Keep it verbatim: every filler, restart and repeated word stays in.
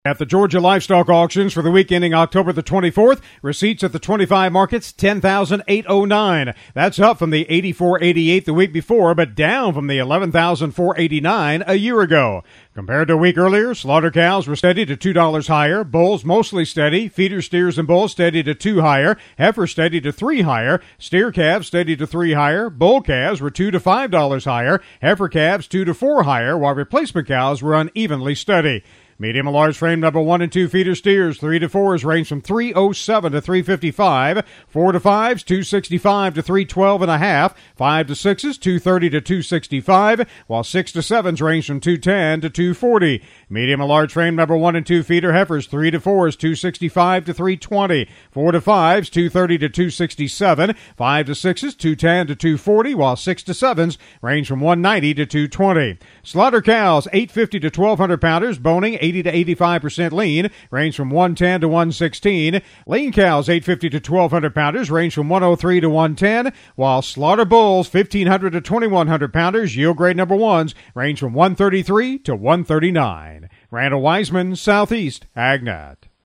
At the Georgia Livestock Auctions for the week ending October the twenty-fourth, receipts at the twenty-five markets, ten thousand eight hundred nine. That's up from the eighty-four eighty-eight the week before, but down from the eleven thousand four hundred eighty-nine a year ago. Compared to a week earlier, slaughter cows were steady to two dollars higher, bulls mostly steady, feeder steers and bulls steady to two higher, heifer steady to three higher, steer calves steady to three higher, bull calves were two to five dollars higher, heifer calves two to four higher, while replacement cows were unevenly steady. Medium and large frame number one and two feeder steers, three to fours range from three oh seven to three fifty-five, four to fives, two sixty-five to three twelve and a half, five to sixes, two thirty to two sixty-five, while six to sevens range from two ten to two forty. Medium and large frame number one and two feeder heifers, three to fours, two sixty-five to three twenty, four to fives, two thirty to two sixty-seven, five to sixes, two ten to two forty, while six to sevens range from one ninety to two twenty. Slaughter cows, eight fifty to twelve hundred pounders, boning eighty to eighty-five percent lean, range from one ten to one sixteen. Lean cows, eight fifty to twelve hundred pounders, range from one oh three to one ten, while slaughter bulls, fifteen hundred to twenty-one hundred pounders, yield grade number ones, range from one thirty-three to one thirty-nine. Randall Wiseman, Southeast AgNet.